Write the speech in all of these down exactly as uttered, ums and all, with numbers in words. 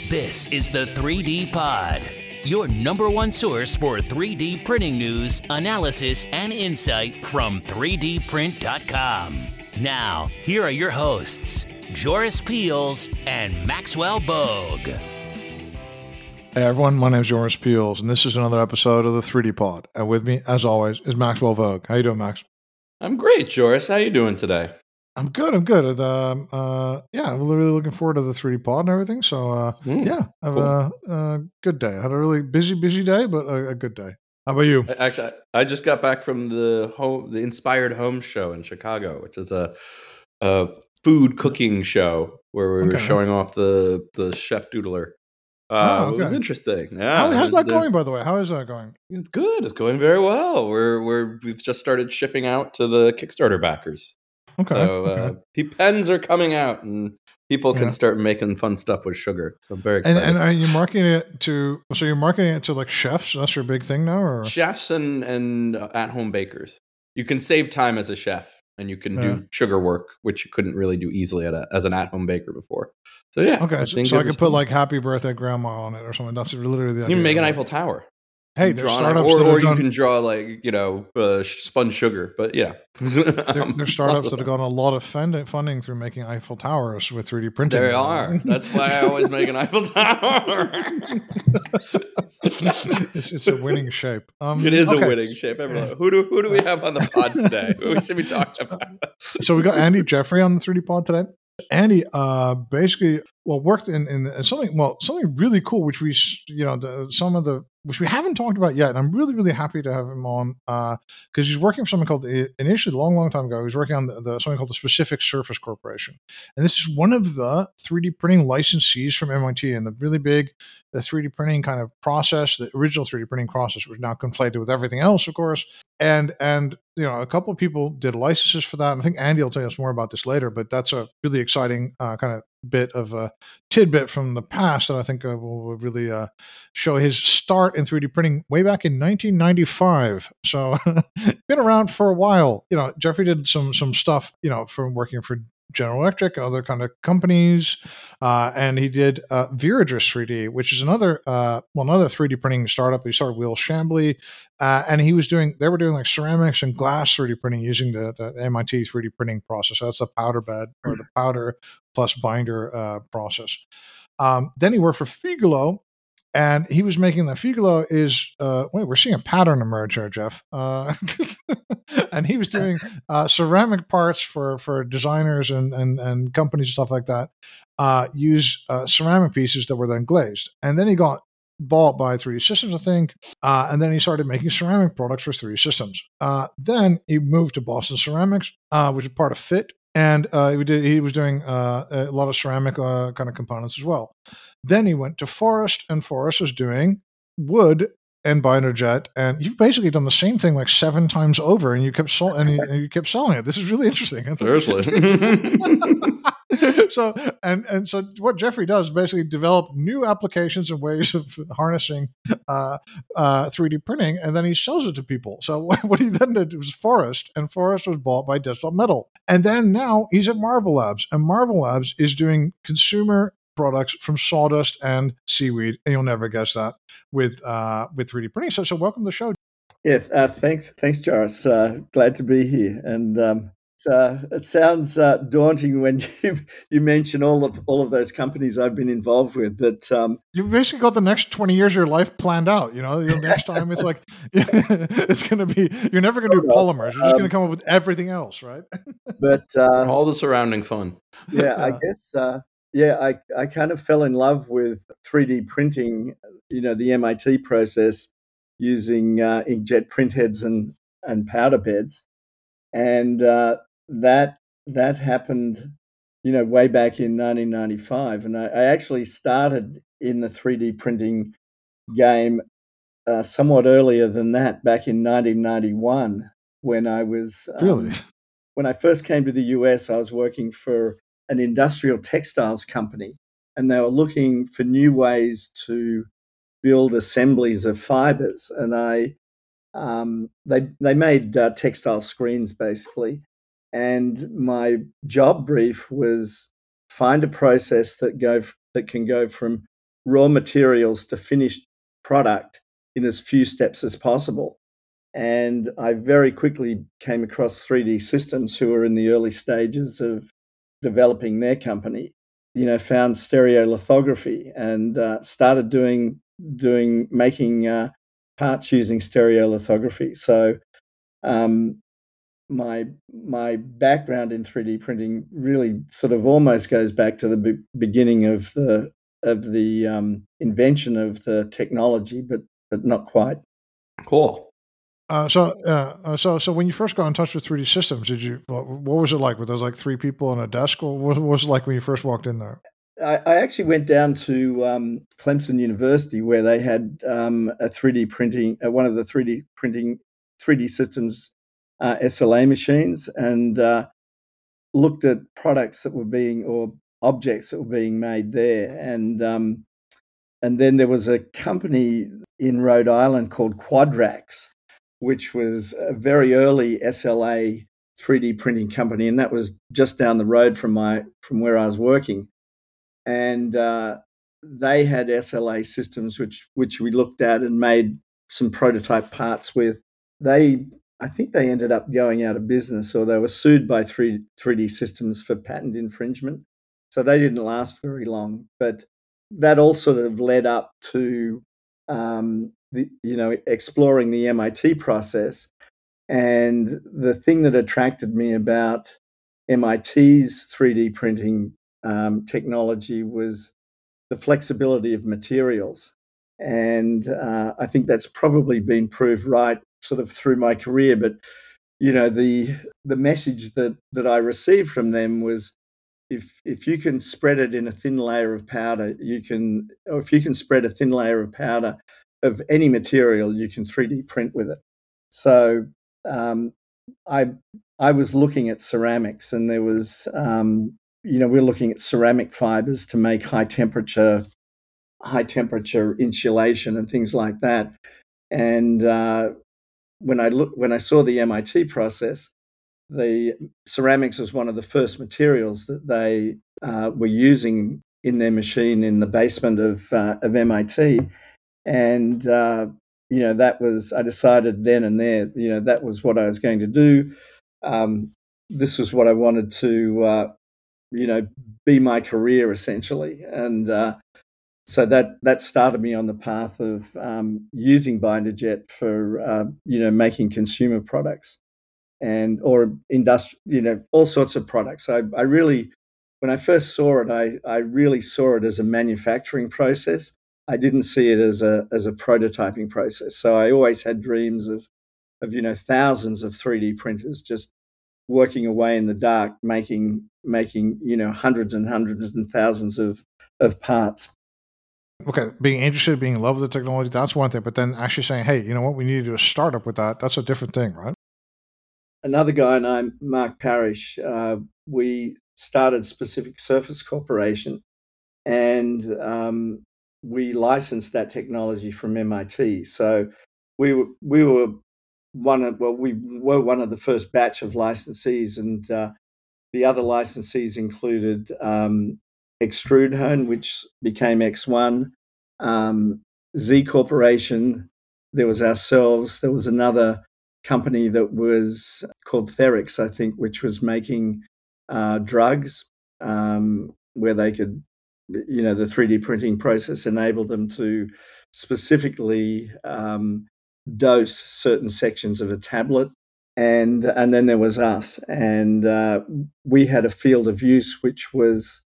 This is the three D Pod, your number one source for three D printing news, analysis, and insight from three D print dot com. Now, here are your hosts, Joris Peels and Maxwell Bogue. Hey everyone, my name is Joris Peels, and this is another episode of the three D Pod. And with me, as always, is Maxwell Vogue. How you doing, Max? I'm great, Joris. How you doing today? I'm good. I'm good. Um, uh, yeah, I'm really looking forward to the three D Pod and everything. So, uh, Mm, yeah, have cool. a, a good day. I had a really busy, busy day, but a, a good day. How about you? I- Actually, I I just got back from the home, the Inspired Home Show in Chicago, which is a, a food cooking show where we were Okay. showing off the the Chef Doodler. Uh, Oh, It was okay. interesting. How, Yeah, how's there's, that there's, going, by the way? How is that going? it's good. It's going very well. We're we're we've just started shipping out to the Kickstarter backers. Okay. So Okay. uh, pe- pens are coming out, and people can Yeah. start making fun stuff with sugar. So I'm very And excited. and are you marketing it to? So you're marketing it to like chefs? That's your big thing now, or? Chefs and and at home bakers. You can save time as a chef, and you can Yeah. do sugar work, which you couldn't really do easily at a, as an at home baker before. So yeah, Okay, I so, think so it I could was put fun. like "Happy Birthday, Grandma" on it or something. That's literally the You idea. can make an of it. Eiffel Tower. Hey, You there's draw an, startups or that or have you done. can draw like you know uh, sh- spun sugar. But yeah, There, Um, there's lots startups of that have fun. gotten a lot of fund- funding through making Eiffel Towers with three D printing. There uh, are. That's why I always make an Eiffel Tower. it's, it's a winning shape. Um, It is a okay, winning shape. Everyone, who do who do we have on the pod today? Who we should be talking about? so we got Andy Jeffrey on the three D Pod today. Andy, uh, basically, well, worked in, in something, well, something really cool, which we, s- you know, the, some of the, which we haven't talked about yet. And I'm really, really happy to have him on, uh, because he's working for something called, i- initially, a long, long time ago, he was working on the, the something called the Specific Surface Corporation. And this is one of the three D printing licensees from M I T, and the really big, the three D printing kind of process, the original three D printing process was now conflated with everything else, of course. And, and, you know, a couple of people did licenses for that. And I think Andy will tell us more about this later, but that's a really exciting uh, kind of bit of a tidbit from the past that I think uh, will, will really uh, show his start in three D printing way back in nineteen ninety-five. So been around for a while. You know, Jeffrey did some some stuff, you know, from working for General Electric and other kind of companies, uh, and he did uh, Viridris three D, which is another uh, well another three D printing startup. He started Will Chambly, uh, and he was doing they were doing like ceramics and glass three D printing using the, the M I T three D printing process. So that's the powder bed or the powder plus binder uh, process. Um, then he worked for Figaro, and he was making the Figaro is uh, wait, we're seeing a pattern emerge here, Jeff. Uh, and he was doing uh, ceramic parts for for designers and and, and companies and stuff like that. Uh, use uh, ceramic pieces that were then glazed, and then he got bought by three D Systems, I think, uh, and then he started making ceramic products for three D Systems. Uh, then he moved to Boston Ceramics, uh, which is part of Fit, and uh, he did he was doing uh, a lot of ceramic uh, kind of components as well. Then he went to Forest, and Forest was doing wood and binder jet, and you've basically done the same thing like seven times over, and you kept sol- and, you, and you kept selling it. This is really interesting. Seriously. so and and so what Jeffrey does is basically develop new applications and ways of harnessing uh, uh, three D printing, and then he sells it to people. So what he then did was Forest, and Forest was bought by Desktop Metal, and then now he's at Marvel Labs, and Marvel Labs is doing consumer products from sawdust and seaweed, and you'll never guess that with uh, with three D printing. So so welcome to the show. Yeah, uh, thanks, thanks, Joris. Uh, glad to be here. And um, it's, uh, it sounds uh, daunting when you you mention all of all of those companies I've been involved with. But um, You've basically got the next twenty years of your life planned out. You know, the next time it's like it's going to be. You're never going to do polymers. You're just going to um, come up with everything else, right? but uh, All the surrounding fun. yeah, I Yeah. guess uh, yeah, I I kind of fell in love with three D printing. You know, the M I T process using uh, inkjet printheads and and powder beds, and uh, that that happened, you know, way back in nineteen ninety-five, and I, I actually started in the three D printing game uh, somewhat earlier than that, back in nineteen ninety-one, when I was Really? um, when I first came to the U S. I was working for an industrial textiles company, and they were looking for new ways to build assemblies of fibers, and I um, they they made uh, textile screens basically, and my job brief was find a process that go f- that can go from raw materials to finished product in as few steps as possible. And I very quickly came across three D Systems, who were in the early stages of developing their company. You know, found stereolithography and uh, started doing doing making uh, parts using stereolithography. So um, my my background in three D printing really sort of almost goes back to the be- beginning of the of the um, invention of the technology, but but not quite. Cool. Uh, so, uh, uh, so, so when you first got in touch with three D Systems, did you? What, what was it like? Were those like three people on a desk, or what, what was it like when you first walked in there? I, I actually went down to um, Clemson University, where they had um, a three D printing, uh, one of the three D printing, three D Systems uh, S L A machines, and uh, looked at products that were being or objects that were being made there. And um, and then there was a company in Rhode Island called Quadrax, which was a very early S L A three D printing company, and that was just down the road from my from where I was working. And uh, they had S L A systems, which which we looked at and made some prototype parts with. They, I think, they ended up going out of business, or they were sued by three D Systems for patent infringement. So they didn't last very long. But that all sort of led up to, um, the, you know, exploring the M I T process. And the thing that attracted me about M I T's three D printing um, technology was the flexibility of materials. And uh, I think that's probably been proved right sort of through my career. But, you know, the the message that, that I received from them was, if if you can spread it in a thin layer of powder, you can, or if you can spread a thin layer of powder of any material, you can three D print with it. So um, I I was looking at ceramics, and there was um, you know, we're looking at ceramic fibers to make high temperature high temperature insulation and things like that. And uh, when I look when I saw the M I T process, the ceramics was one of the first materials that they uh, were using in their machine in the basement of uh, of M I T. And uh, you know, that was, I decided then and there, you know, that was what I was going to do. Um, this was what I wanted to, uh, you know, be my career essentially. And uh, so that that started me on the path of um, using BinderJet for uh, you know, making consumer products and or industrial, you know, all sorts of products. I, I really, when I first saw it, I I really saw it as a manufacturing process. I didn't see it as a as a prototyping process. So I always had dreams of of you know, thousands of three D printers just working away in the dark, making making you know, hundreds and hundreds and thousands of of parts. Okay, being interested, being in love with the technology, that's one thing. But then actually saying, hey, you know what, we need to do a startup with that. That's a different thing, right? Another guy named Mark Parrish, uh, we started Specific Surface Corporation, and um, we licensed that technology from M I T. So we were we were one of well we were one of the first batch of licensees, and uh, the other licensees included um, Extrudehone, which became X one, um, Z Corporation. There was ourselves. There was another company that was called Therix, I think, which was making uh, drugs, um, where they could, you know, the three D printing process enabled them to specifically um, dose certain sections of a tablet. And and then there was us, and uh, we had a field of use which was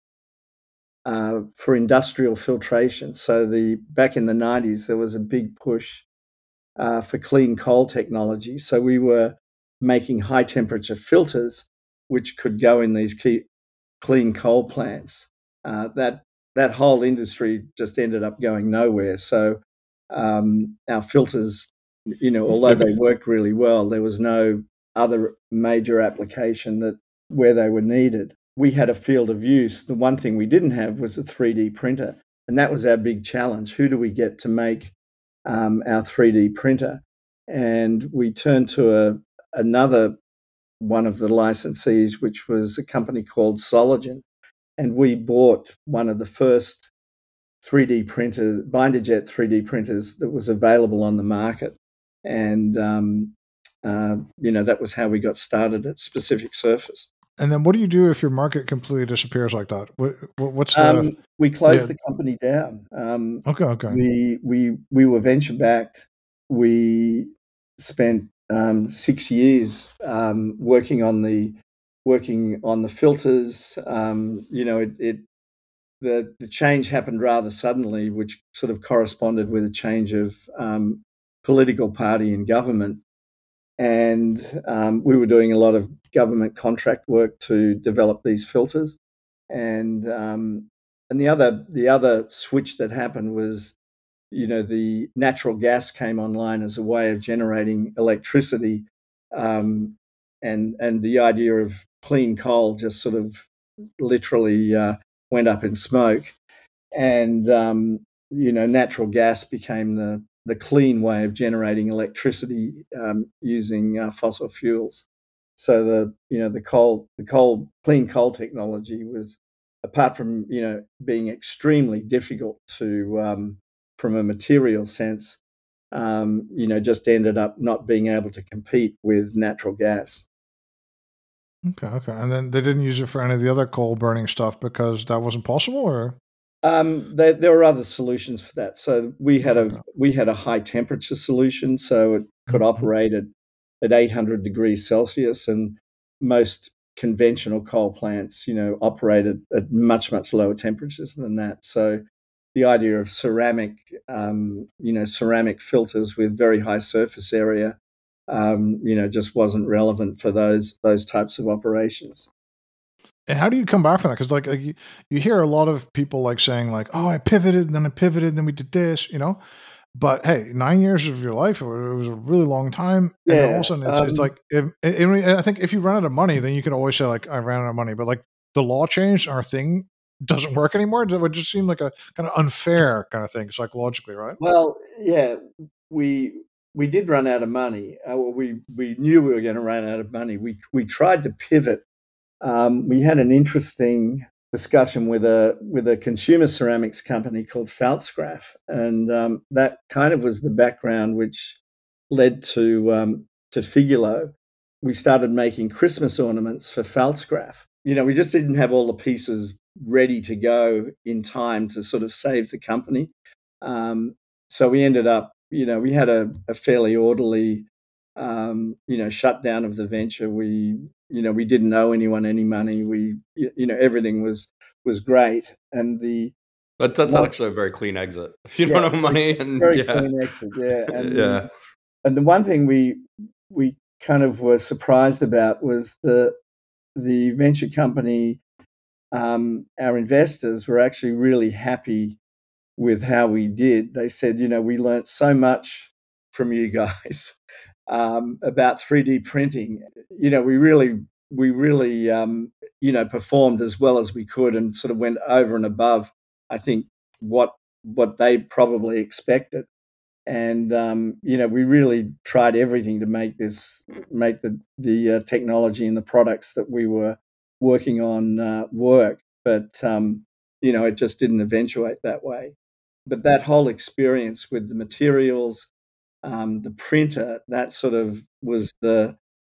uh, for industrial filtration. So the back in the nineties, there was a big push uh, for clean coal technology. So we were making high temperature filters which could go in these key clean coal plants. Uh, that that whole industry just ended up going nowhere. So um, our filters, you know, although they worked really well, there was no other major application that where they were needed. We had a field of use. The one thing we didn't have was a three D printer, and that was our big challenge. Who do we get to make um, our three D printer? And we turned to a another one of the licensees, which was a company called Sologen. And we bought one of the first three D printers, binder jet three D printers that was available on the market. And, um, uh, you know, that was how we got started at Specific Surface. And then what do you do if your market completely disappears like that? What, what's the... Um, we closed yeah. the company down. Um, Okay, okay. We, we, we were venture backed. We spent um, six years um, working on the working on the filters. Um, you know, it, it the the change happened rather suddenly, which sort of corresponded with a change of um, political party in government, and um, we were doing a lot of government contract work to develop these filters, and um, and the other the other switch that happened was, you know, the natural gas came online as a way of generating electricity, um, and and the idea of clean coal just sort of literally uh, went up in smoke, and um, you know, natural gas became the the clean way of generating electricity um, using uh, fossil fuels. So the you know the coal the coal clean coal technology was, apart from you know being extremely difficult to um, from a material sense, um, you know, just ended up not being able to compete with natural gas. Okay, okay. And then they didn't use it for any of the other coal burning stuff because that wasn't possible, or? Um, there, there were other solutions for that. So we had a Okay. we had a high temperature solution, so it could Mhm. operate at at eight hundred degrees Celsius, and most conventional coal plants, you know, operated at much much lower temperatures than that. So the idea of ceramic, um, you know, ceramic filters with very high surface area, um, you know, just wasn't relevant for those those types of operations. And how do you come back from that? Because like, like you, you hear a lot of people like saying like, "Oh, I pivoted, and then I pivoted, and then we did this," you know. But hey, nine years of your life, it was a really long time, and then all of a Yeah, sudden, it's it's um, like, if, I mean, I think if you run out of money, then you can always say like, "I ran out of money," but like the law changed, our thing doesn't work anymore. That would just seem like a kind of unfair kind of thing psychologically, right? well, yeah, we we did run out of money. Uh, well, we we knew we were going to run out of money. We we tried to pivot. Um, we had an interesting discussion with a with a consumer ceramics company called Pfaltzgraff, and um, that kind of was the background which led to um, to Figulo. We started making Christmas ornaments for Pfaltzgraff. You know, we just didn't have all the pieces ready to go in time to sort of save the company. Um, so we ended up, you know, we had a, a fairly orderly, um, you know, shutdown of the venture. We, you know, we didn't owe anyone any money. We, you you know, everything was was great, and the But that's one, actually a very clean exit. If you yeah, don't have very, money and very yeah. clean exit, yeah, and the Yeah. and the one thing we we kind of were surprised about was the the venture company. Um, our investors were actually really happy with how we did. They said, you know, we learnt so much from you guys um, about three D printing. You know, we really, we really, um, you know, performed as well as we could, and sort of went over and above, I think, what what they probably expected. And um, you know, we really tried everything to make this, make the the uh, technology and the products that we were working on uh, work. But um, you know, it just didn't eventuate that way. But that whole experience with the materials, um, the printer, that sort of was the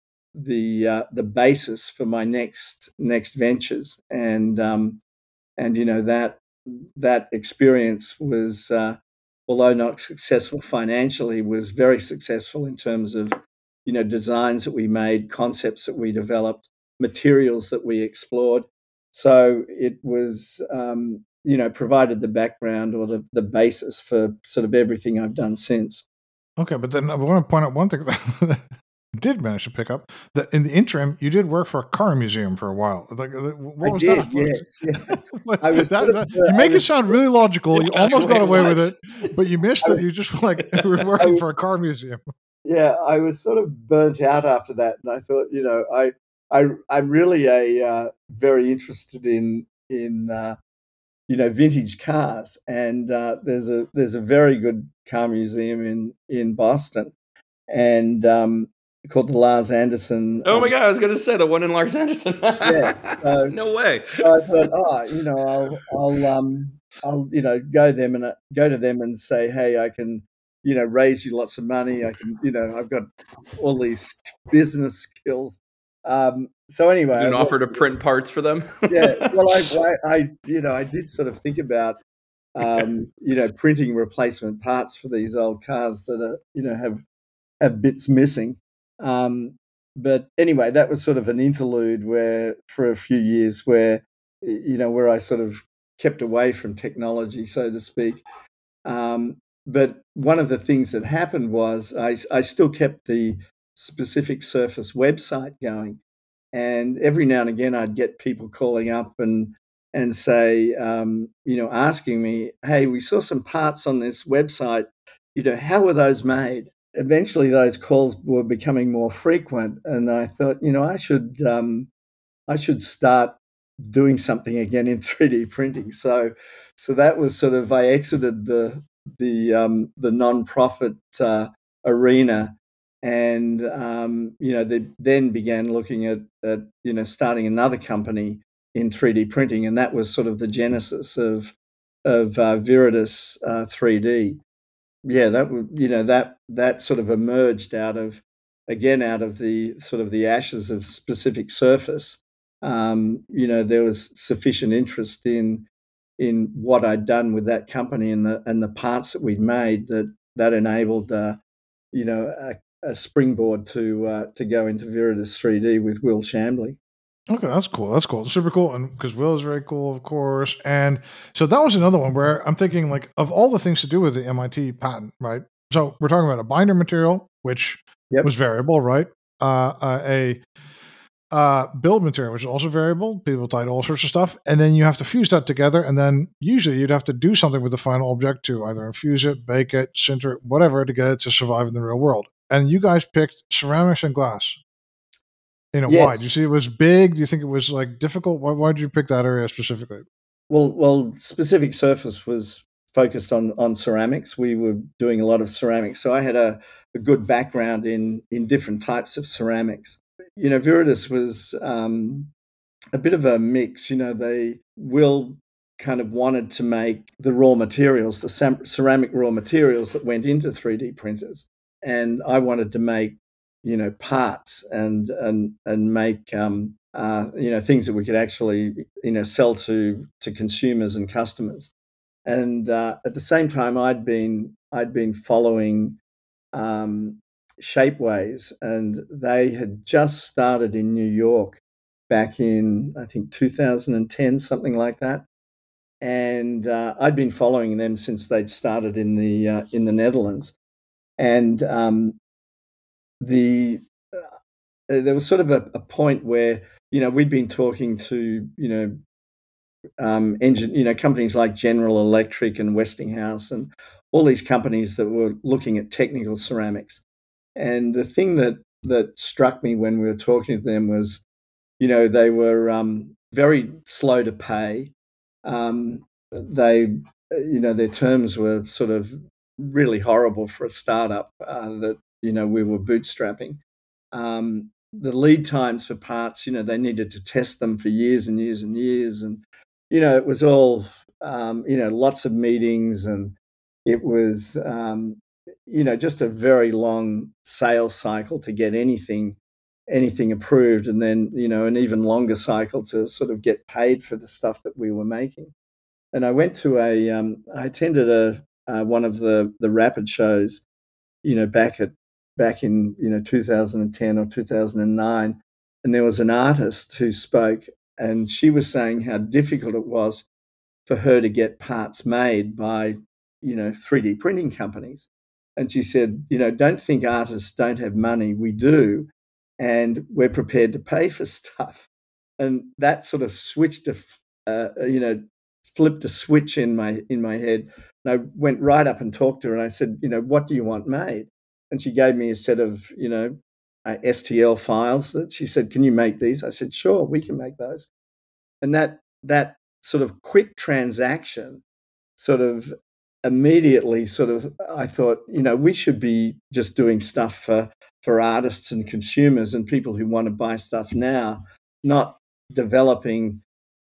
the uh, the basis for my next next ventures, and um, and you know that that experience was, uh, although not successful financially, was very successful in terms of, you know, designs that we made, concepts that we developed, materials that we explored. So it was, um, you know, provided the background or the the basis for sort of everything I've done since. Okay, but then I want to point out one thing that I did manage to pick up, that in the interim, you did work for a car museum for a while. Like, uh, I what was did, that? What was- yes, yeah. what- I was sort that, of, that- uh, you I make it was, sound really logical. You Yeah, almost got wait, away with what? it, but you missed I it. was, You just like we were I working for a was car museum. yeah, I was sort of burnt out after that, and I thought, you know, I, I, I'm really a uh, very interested in in uh, you know, vintage cars, and uh, there's a there's a very good car museum in in Boston, and um, called the Lars Anderson. Oh Um, my god, I was gonna say the one in Lars Anderson. yeah, so, No way. so I thought, oh, you know, I'll I'll um, I'll, you know, go them and uh, go to them and say, hey, I can, you know, raise you lots of money. I can, you know, I've got all these business skills. Um, so anyway, You I didn't went offer to to them. print parts for them? Yeah, well, I, I, I, you know, I did sort of think about, um, you know, printing replacement parts for these old cars that are, you know, have have bits missing. Um, but anyway, that was sort of an interlude where, for a few years, where you know, where I sort of kept away from technology, so to speak. Um, but one of the things that happened was I, I still kept the specific Surface website going, and every now and again I'd get people calling up and and say, um, you know, asking me, "Hey, we saw some parts on this website. You know, how were those made?" Eventually, those calls were becoming more frequent, and I thought, you know, I should um, I should start doing something again in three D printing. So, so that was sort of I exited the the um, the non-profit uh, arena, and um, you know, they then began looking at, at you know starting another company in three D printing, and that was sort of the genesis of of uh, Viridis uh, three D. Yeah, that would you know that that sort of emerged out of again out of the sort of the ashes of specific surface. Um, you know, there was sufficient interest in in what I'd done with that company and the and the parts that we'd made that that enabled uh, you know a, a springboard to uh, to go into Viridis three D with Will Chambly. Okay, that's cool. That's cool. Super cool. And because Will is very cool, of course. And so that was another one where I'm thinking, like, of all the things to do with the M I T patent, right? So we're talking about a binder material, which Yep. was variable, right? Uh, uh, a uh, build material, which is also variable. People tied all sorts of stuff. And then you have to fuse that together. And then usually you'd have to do something with the final object to either infuse it, bake it, sinter it, whatever, to get it to survive in the real world. And you guys picked ceramics and glass. You know, why? Do you Yes. see it was big? Do you think it was like difficult? Why, why did you pick that area specifically? Well, well, specific surface was focused on on ceramics. We were doing a lot of ceramics, so I had a, a good background in in different types of ceramics. You know, Viridis was um, a bit of a mix. You know, they Will kind of wanted to make the raw materials, the sam- ceramic raw materials that went into three D printers, and I wanted to make you know parts and and and make um, uh, you know things that we could actually you know sell to to consumers and customers. And uh, at the same time, I'd been I'd been following um, Shapeways, and they had just started in New York back in I think two thousand ten, something like that. And uh, I'd been following them since they'd started in the uh, in the Netherlands. And um, the uh, there was sort of a, a point where you know we'd been talking to you know um, engine you know companies like General Electric and Westinghouse and all these companies that were looking at technical ceramics. And the thing that that struck me when we were talking to them was, you know, they were um, very slow to pay. Um, they, you know, their terms were sort of really horrible for a startup uh, that you know we were bootstrapping. Um, the lead times for parts, you know, they needed to test them for years and years and years, and you know, it was all, um, you know, lots of meetings, and it was, um, you know, just a very long sales cycle to get anything anything approved, and then you know an even longer cycle to sort of get paid for the stuff that we were making. And I went to a um, I attended a uh, one of the the rapid shows, you know, back at back in you know two thousand ten or two thousand nine, and there was an artist who spoke, and she was saying how difficult it was for her to get parts made by you know three D printing companies. And she said, you know, don't think artists don't have money. We do, and we're prepared to pay for stuff. And that sort of switched a, uh, you know, flipped a switch in my in my head. And I went right up and talked to her, and I said, you know, what do you want made? And she gave me a set of, you know, uh, S T L files that she said, can you make these? I said, sure, we can make those. And that that sort of quick transaction sort of immediately sort of I thought, you know, we should be just doing stuff for for artists and consumers and people who want to buy stuff now, not developing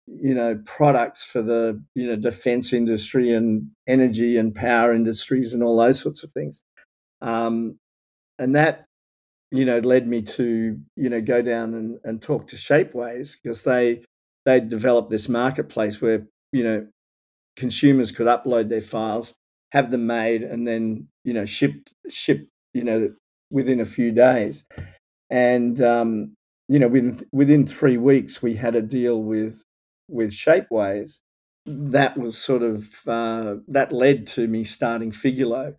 you know, products for the, you know, defense industry and energy and power industries and all those sorts of things. Um, and that, you know, led me to, you know, go down and, and talk to Shapeways, because they they developed this marketplace where, you know, consumers could upload their files, have them made, and then, you know, shipped shipped, you know, within a few days. And um, you know, within within three weeks, we had a deal with with Shapeways. That was sort of uh, that led to me starting Figulo.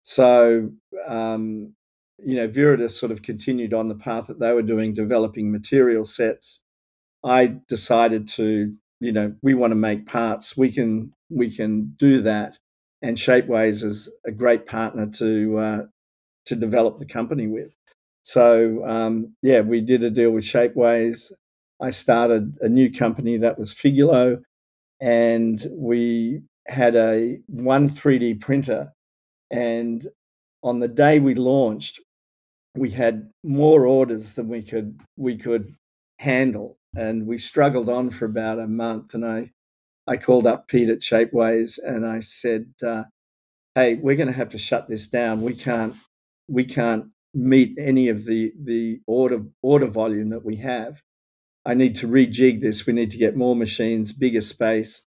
So um, you know, Viridis sort of continued on the path that they were doing, developing material sets. I decided to, you know, we want to make parts. We can we can do that, and Shapeways is a great partner to uh, to develop the company with. So um, yeah, we did a deal with Shapeways. I started a new company that was Figulo, and we had a one three D printer. And on the day we launched, we had more orders than we could we could handle, and we struggled on for about a month. And I I called up Pete at Shapeways and I said, uh, "Hey, we're going to have to shut this down. We can't we can't meet any of the the order order volume that we have. I need to rejig this. We need to get more machines, bigger space."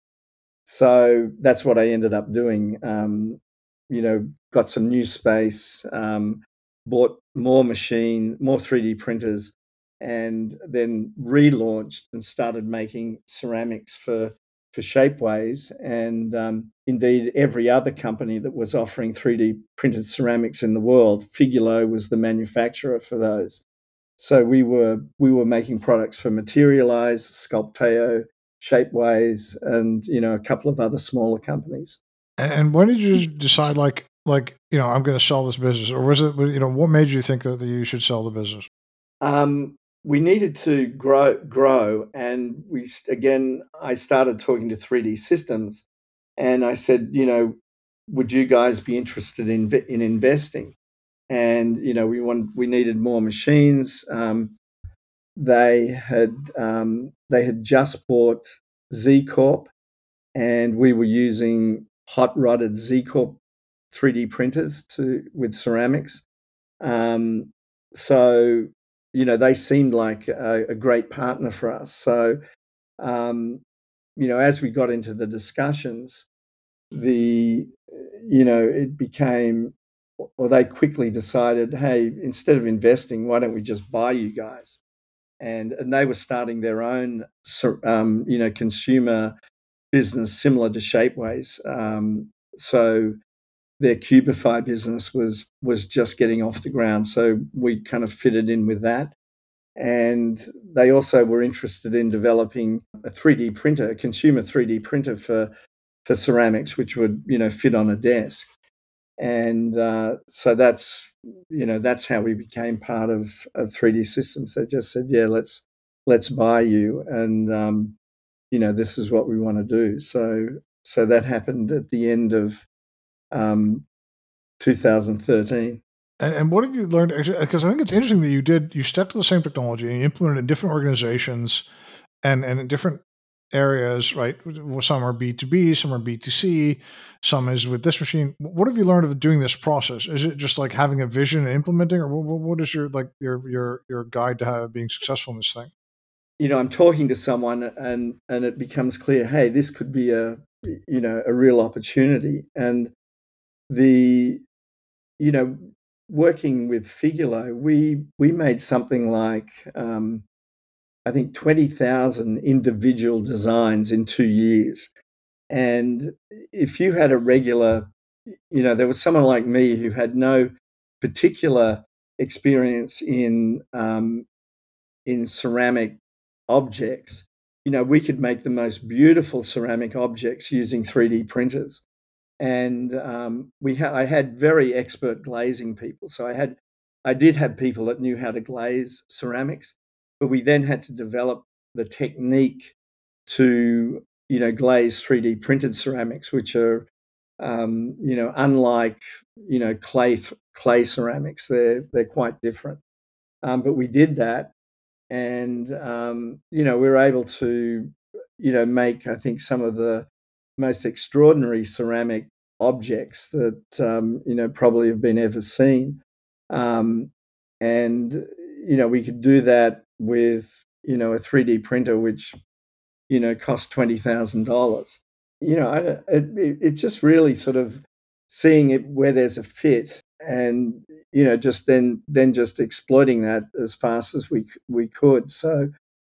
So that's what I ended up doing. Um, you know, got some new space, um, bought more machine, more three D printers, and then relaunched and started making ceramics for for Shapeways. And um, indeed, every other company that was offering three D printed ceramics in the world, Figulo was the manufacturer for those. So we were we were making products for Materialise, Sculpteo, Shapeways, and you know, a couple of other smaller companies. And, and when did you decide, like, like you know, I'm going to sell this business, or was it, you know, what made you think that you should sell the business? Um, we needed to grow, grow, and we again. I started talking to three D Systems, and I said, you know, would you guys be interested in in investing? And you know, we want we needed more machines. Um, they had um, they had just bought Z Corp, and we were using hot rodded Z Corp three D printers to with ceramics. Um, so you know, they seemed like a, a great partner for us. So um, you know, as we got into the discussions, the you know, it became, or they quickly decided, hey, instead of investing, why don't we just buy you guys? And and they were starting their own, um, you know, consumer business similar to Shapeways. Um, so their Cubify business was was just getting off the ground. So we kind of fitted in with that. And they also were interested in developing a three D printer, a consumer three D printer for for ceramics, which would, you know, fit on a desk. And uh, so that's, you know, that's how we became part of, of three D Systems. They just said, yeah, let's let's buy you, and um, you know, this is what we want to do. So so that happened at the end of um, two thousand thirteen. And, and what have you learned? Because I think it's interesting that you did, you stuck to the same technology and you implemented it in different organizations and, and in different areas, right? Some are B two B, some are B two C, some is with this machine. What have you learned of doing this process? Is it just like having a vision and implementing, or what, what is your, like your, your, your guide to have, being successful in this thing? You know, I'm talking to someone and, and it becomes clear, hey, this could be a, you know, a real opportunity. And the, you know, working with Figulo, we, we made something like, um, I think twenty thousand individual designs in two years. And if you had a regular, you know, there was someone like me who had no particular experience in um, in ceramic objects, you know, we could make the most beautiful ceramic objects using three D printers. And um, we ha- I had very expert glazing people. So I had, I did have people that knew how to glaze ceramics, but we then had to develop the technique to, you know, glaze three D printed ceramics, which are, um, you know, unlike, you know, clay clay ceramics. They're they're quite different. Um, but we did that, and um, you know, we were able to, you know, make, I think, some of the most extraordinary ceramic objects that, um, you know, probably have been ever seen. Um, and, you know, we could do that with, you know, a three D printer, which, you know, costs twenty thousand dollars. You know, I, it, it, it's just really sort of seeing it where there's a fit, and, you know, just then then just exploiting that as fast as we we could. So,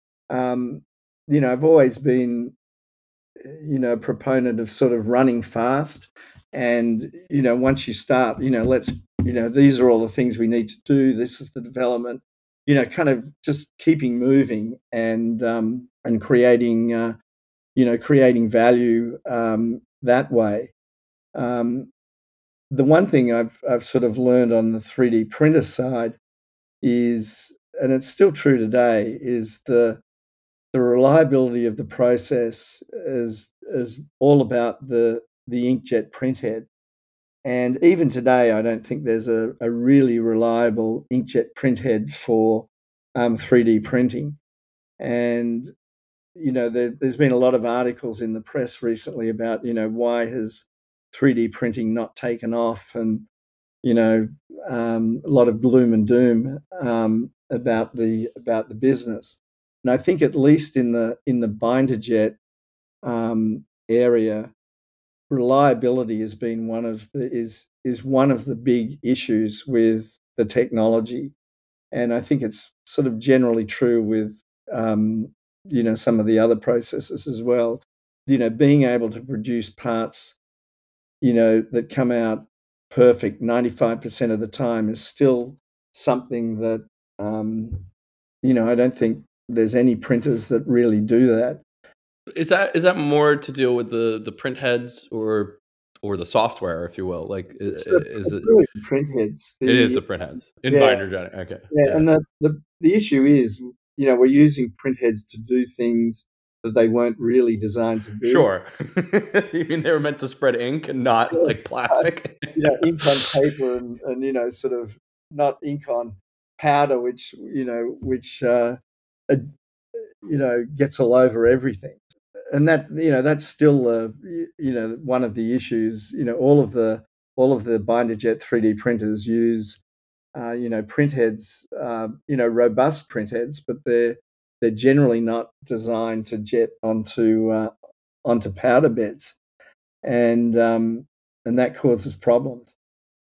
um, you know, I've always been, you know, a proponent of sort of running fast. And, you know, once you start, you know, let's, you know, these are all the things we need to do. This is the development, you know, kind of just keeping moving and, um, and creating, uh, you know, creating value um, that way. Um, the one thing I've, I've sort of learned on the three D printer side is, and it's still true today, is the, the reliability of the process is is all about the the inkjet printhead. And even today, I don't think there's a, a really reliable inkjet printhead for um, three D printing. And you know, there, there's been a lot of articles in the press recently about, you know, why has three D printing not taken off, and, you know, um, a lot of gloom and doom um, about the about the business. And I think at least in the in the binder jet um, area, reliability has been one of the is is one of the big issues with the technology. And I think it's sort of generally true with um, you know, some of the other processes as well. You know, being able to produce parts, you know, that come out perfect ninety-five percent of the time is still something that, um, you know, I don't think there's any printers that really do that. Is that is that more to deal with the the print heads, or or the software, if you will? Like, i- It's, the, i- is it's it? really the print heads. It is The the print heads in Yeah, binder jetting. Okay, yeah, yeah, and the, the the issue is, you know, we're using print heads to do things that they weren't really designed to do. sure. You mean they were meant to spread ink and not like Uh, plastic? you know, ink on paper, and, and you know, sort of not ink on powder, which, you know, which uh, uh, you know, gets all over everything. And that, you know, that's still uh, y- you know, one of the issues. You know, all of the all of the binder jet three D printers use uh, you know, print heads, uh, you know, robust print heads, but they're they're generally not designed to jet onto uh, onto powder beds, and um, and that causes problems.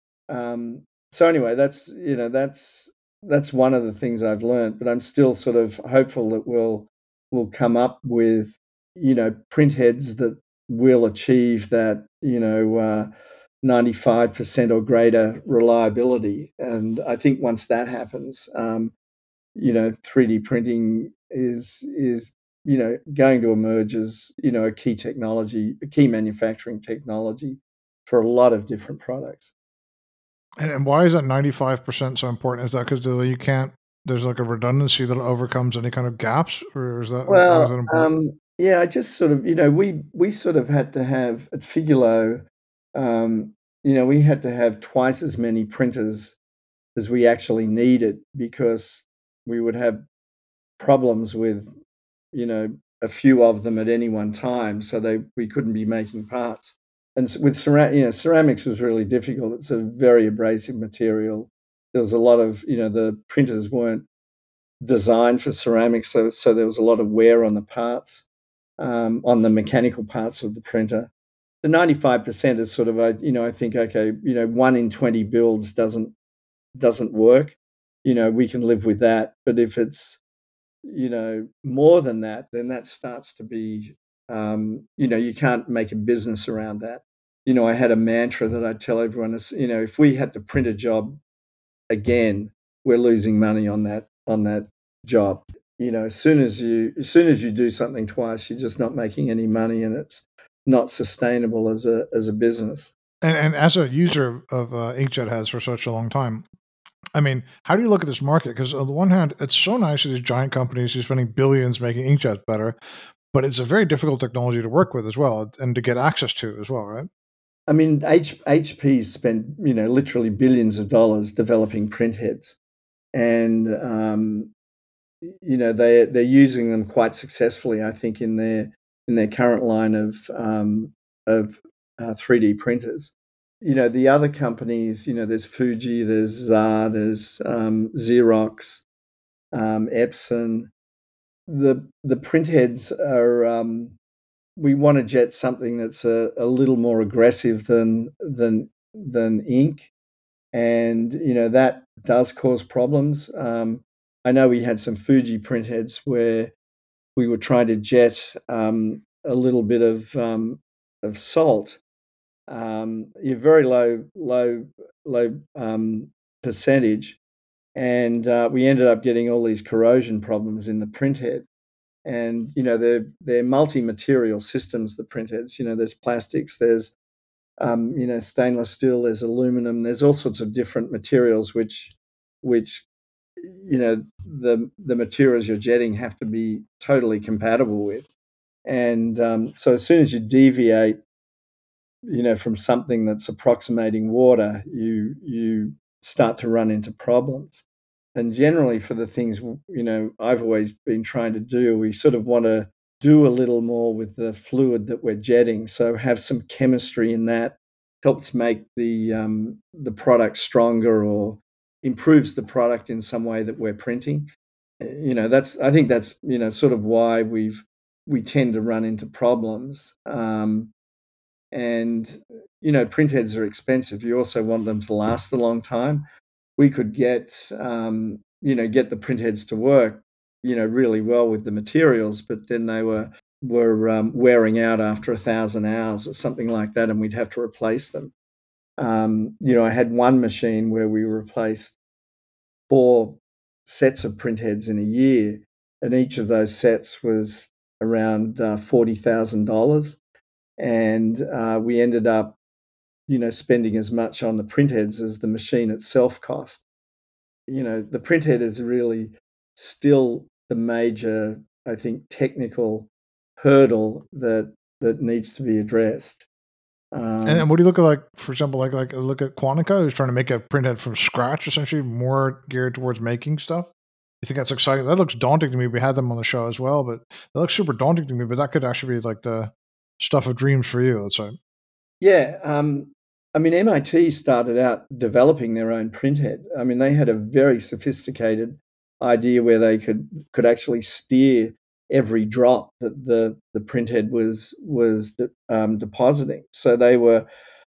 Um, so anyway, that's, you know, that's that's one of the things I've learned, but I'm still sort of hopeful that we'll we'll come up with, you know, print heads that will achieve that, you know, uh, ninety-five percent or greater reliability. And I think once that happens, um, you know, three D printing is is you know, going to emerge as, you know, a key technology, a key manufacturing technology for a lot of different products. And, and why is that ninety-five percent so important? Is that because you can't, there's like a redundancy that overcomes any kind of gaps, or is that, why is Well, that important? um, yeah, I just sort of, you know, we we sort of had to have at Figulo, um, you know, we had to have twice as many printers as we actually needed, because we would have problems with, you know, a few of them at any one time, so they we couldn't be making parts. And s- with ceramic, you know, ceramics was really difficult. It's a very abrasive material. There was a lot of, you know, the printers weren't designed for ceramics, so so there was a lot of wear on the parts, um, on the mechanical parts of the printer. The ninety-five percent is sort of, a, you know, I think, okay, you know, one in twenty builds doesn't doesn't work. You know, we can live with that. But if it's, you know, more than that, then that starts to be, um, you know, you can't make a business around that. You know, I had a mantra that I tell everyone is, you know, if we had to print a job again, we're losing money on that on that job. You know, as soon as you as soon as you do something twice, you're just not making any money, and it's not sustainable as a as a business. And, and as a user of uh, inkjet has for such a long time, I mean, how do you look at this market? Because on the one hand, it's so nice that these giant companies are spending billions making inkjets better, but it's a very difficult technology to work with as well, and to get access to as well, right? I mean, H, HP spent, you know, literally billions of dollars developing print heads, and um, you know, they they're using them quite successfully, I think, in their in their current line of um, of uh, three D printers. You know, the other companies, you know, there's Fuji, there's Xar, there's um, Xerox, um, Epson. The the printheads are. Um, we want to jet something that's a, a little more aggressive than than than ink, and you know that does cause problems. Um, I know we had some Fuji printheads where we were trying to jet um, a little bit of um, of salt, um, a very low low low um, percentage, and uh, we ended up getting all these corrosion problems in the printhead. And you know they're they're multi-material systems. The printheads, you know, there's plastics, there's um, you know stainless steel, there's aluminum, there's all sorts of different materials which which you know the the materials you're jetting have to be totally compatible with. And um, so as soon as you deviate, you know, from something that's approximating water, you you start to run into problems. And generally, for the things you know, I've always been trying to do, we sort of want to do a little more with the fluid that we're jetting. So have some chemistry in that helps make the um, the product stronger or improves the product in some way that we're printing. You know, that's I think that's you know sort of why we've we tend to run into problems. Um, and you know printheads are expensive. You also want them to last a long time. We could get um, you know get the printheads to work you know really well with the materials, but then they were were um, wearing out after a thousand hours or something like that, and we'd have to replace them. Um, you know I had one machine where we replaced four sets of printheads in a year, and each of those sets was around uh, forty thousand dollars, and uh, we ended up, you know, spending as much on the printheads as the machine itself cost. You know, the printhead is really still the major, I think, technical hurdle that that needs to be addressed. And, and Um, what do you look at, like, for example, like like look at Quantica, who's trying to make a printhead from scratch, essentially more geared towards making stuff. You think that's exciting? That looks daunting to me. We had them on the show as well, but that looks super daunting to me. But that could actually be like the stuff of dreams for you. Let's say. yeah, um, I mean, M I T started out developing their own printhead. I mean, they had a very sophisticated idea where they could could actually steer every drop that the the printhead was was um, depositing. So they were,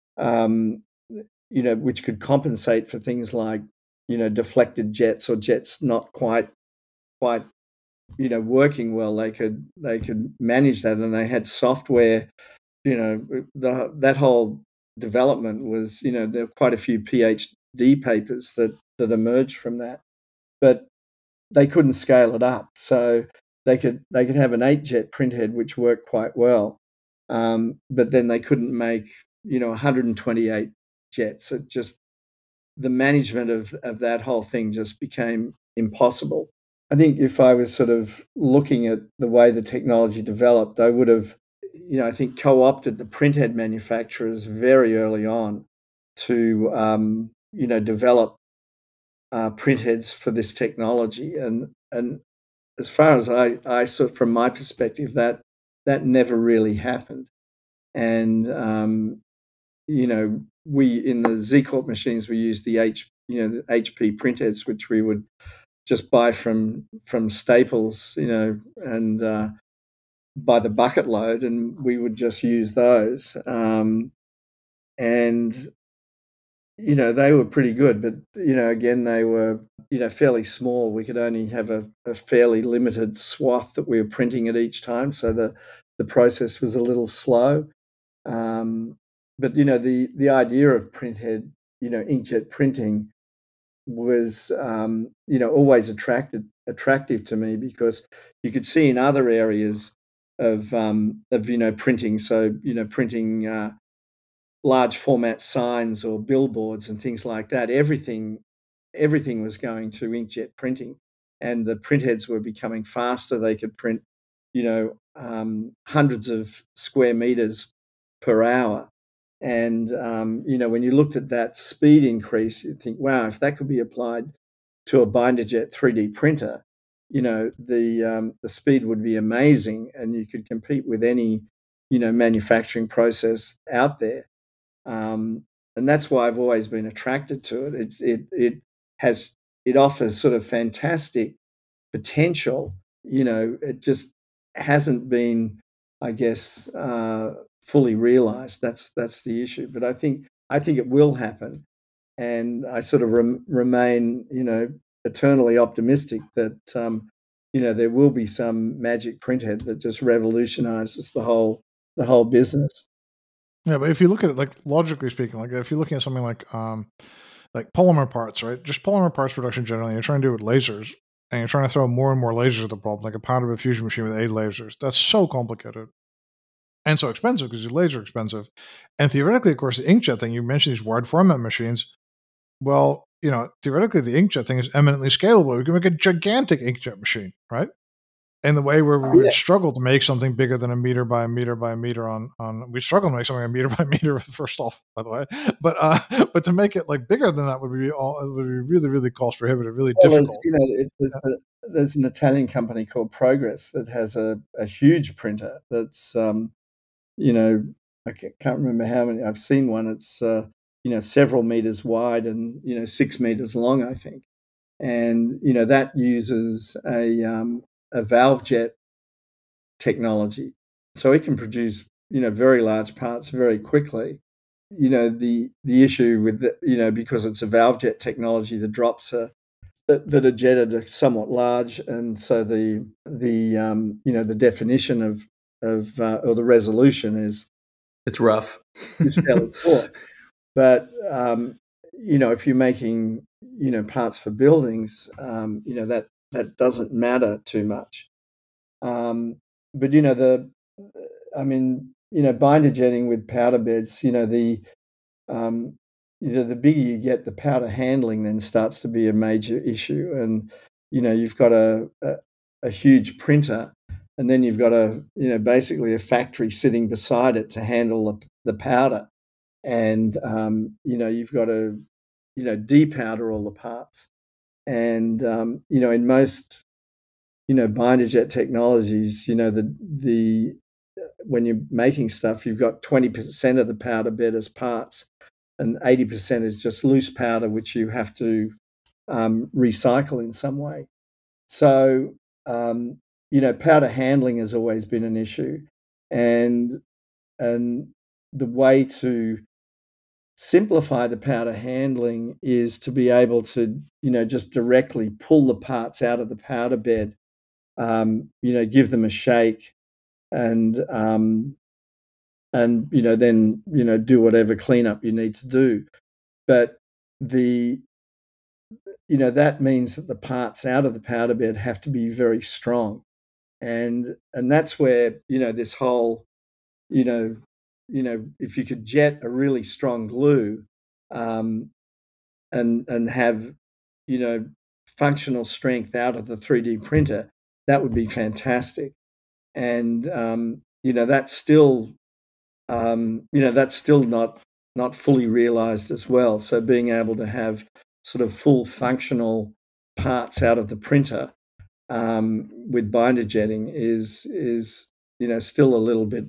um, you know, which could compensate for things like you know deflected jets or jets not quite quite you know working well. They could they could manage that, and they had software. You know, the that whole development was, you know, there were quite a few PhD papers that that emerged from that, but they couldn't scale it up. So they could they could have an eight jet printhead which worked quite well, um, but then they couldn't make you know one hundred twenty-eight jets. It just the management of of that whole thing just became impossible. I think if I was sort of looking at the way the technology developed, I would have, you know, I think co-opted the printhead manufacturers very early on to, um, you know, develop uh, printheads for this technology. And and as far as I, I saw from my perspective, that that never really happened. And um, you know, we in the Z Corp machines we used the H, you know, the H P printheads, which we would just buy from from Staples, you know, and uh, by the bucket load, and we would just use those. Um, and you know, they were pretty good, but you know, again, they were you know fairly small. We could only have a, a fairly limited swath that we were printing at each time, so the the process was a little slow. Um, but you know, the the idea of printhead, you know, inkjet printing was um, you know always attracted attractive to me because you could see in other areas of um, of you know printing, so you know printing uh, large format signs or billboards and things like that. Everything everything was going to inkjet printing, and the printheads were becoming faster. They could print you know um, hundreds of square meters per hour. And um, you know, when you looked at that speed increase, you'd think, wow, if that could be applied to a binder jet three D printer, you know, the um, the speed would be amazing, and you could compete with any, you know, manufacturing process out there. Um, and that's why I've always been attracted to it. It's it it has it offers sort of fantastic potential. You know, it just hasn't been, I guess, uh, fully realized. That's that's the issue. But I think I think it will happen, and I sort of rem- remain, you know, eternally optimistic that um, you know there will be some magic printhead that just revolutionizes the whole the whole business. Yeah, but if you look at it, like logically speaking, like if you're looking at something like um, like polymer parts, right? Just polymer parts production generally, you're trying to do it with lasers, and you're trying to throw more and more lasers at the problem, like a powder bed fusion machine with eight lasers. That's so complicated and so expensive because your lasers are expensive. And theoretically, of course, the inkjet thing you mentioned, these wide format machines. Well, you know, theoretically, the inkjet thing is eminently scalable. We can make a gigantic inkjet machine, right? In the way where we would Yeah. struggle to make something bigger than a meter by a meter by a meter on on we struggle to make something a meter by meter first off, by the way. But uh but to make it like bigger than that would be all it would be really, really cost prohibitive, really Well, there's difficult. you know it, there's, Yeah. a, there's an Italian company called Progress that has a, a huge printer that's um, you know I ca- can't remember how many I've seen one. It's uh, you know several meters wide and you know six meters long, I think, and you know that uses a um, a valve jet technology, so it can produce you know very large parts very quickly. You know the the issue with the, you know because it's a valve jet technology, the drops are that, that are jetted are somewhat large, and so the the um, you know the definition of of uh, or the resolution is It's rough. is fairly poor. But um, you know, if you're making you know parts for buildings, um, you know that that doesn't matter too much. Um, but you know the, I mean, you know, binder jetting with powder beds, you know the um, you know, the bigger you get, the powder handling then starts to be a major issue. And you know, you've got a a, a huge printer, and then you've got a you know basically a factory sitting beside it to handle the, the powder. And um, you know, you've got to you know depowder all the parts. And um, you know, in most you know binder jet technologies, you know the the when you're making stuff, you've got twenty percent of the powder bed as parts, and eighty percent is just loose powder, which you have to um, recycle in some way. So, um, you know, powder handling has always been an issue, and and the way to simplify the powder handling is to be able to, you know, just directly pull the parts out of the powder bed, um, you know, give them a shake, and um, and you know then you know do whatever cleanup you need to do. But the you know that means that the parts out of the powder bed have to be very strong, and and that's where you know this whole you know you know if you could jet a really strong glue, um, and and have you know functional strength out of the three D printer, that would be fantastic. And um, you know that's still um, you know that's still not not fully realized as well. So being able to have sort of full functional parts out of the printer um, with binder jetting is is you know still a little bit